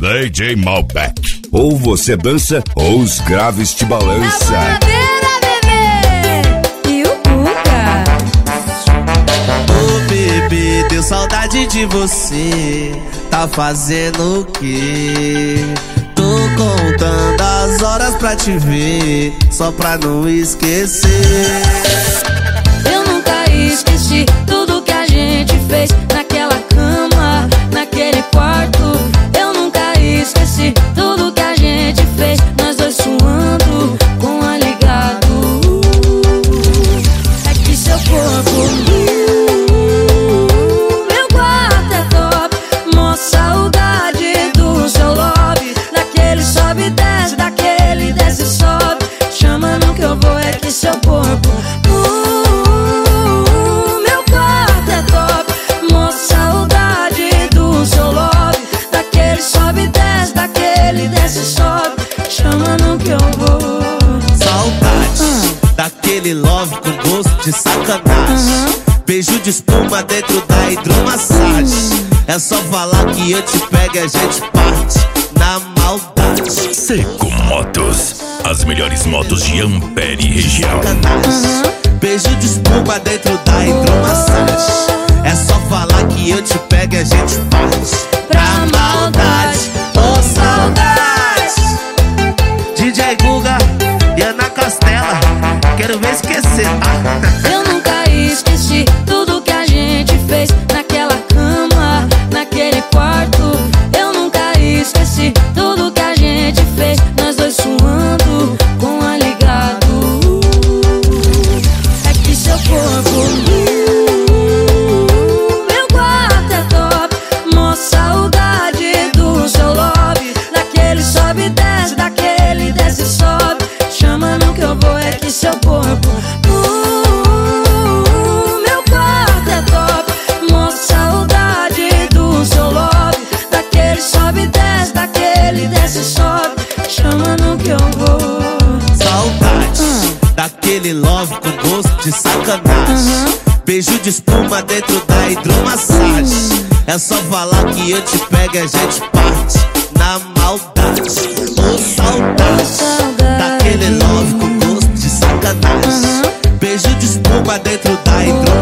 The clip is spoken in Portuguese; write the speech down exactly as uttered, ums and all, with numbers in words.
D J Malbec. Ou você dança ou os graves te balança. A bebê e o Cuca. Ô bebê, deu saudade de você. Tá fazendo o quê? Tô contando as horas pra te ver, só pra não esquecer. Eu nunca esqueci tudo que a gente fez naquela cama, naquele quarto. Eu nunca esqueci tudo que a gente fez, nós dois suando com a ligado. É que seu corpo, meu quarto é top, mó saudade do seu lobby. Daquele sobe e desce, daquele desce e sobe. Chama no que eu vou, é que seu corpo, meu quarto é top, mó saudade do seu lobby. Daquele sobe e desce, daquele desce e sobe. Chama no que eu vou. Saudade Hum. daquele love com gosto de sacanagem. Beijo de espuma dentro da hidromassagem. É só falar que eu te pego e a gente parte na maldade. Seco Motos, as melhores motos de Ampere região. Sacanagem. Beijo de espuma dentro da hidromassagem. É só falar que eu te pego e a gente parte Pra maldade, ô saudade. D J Guga e Ana Castela, quero ver esquecer, tá? eu nunca esqueci tudo que a gente fez naquela cama, naquele quarto. Eu nunca esqueci tudo que a gente fez, nós dois suando com a ligado. É que seu corpo, meu quarto é top, mó saudade do seu lobby. Daquele sobe e desce, daquele desce e sobe. Chama no que eu vou, é que seu corpo, meu quarto é top, mó saudade do seu lobby. Daquele sobe e desce, daquele desce e sobe. Chama no que eu vou. Saudade daquele love com gosto de sacanagem. Beijo de espuma dentro da hidromassagem. É só falar que eu te pego e a gente parte na maldade. Ô saudade daquele love com gosto de sacanagem. Beijo de espuma dentro da hidromassagem.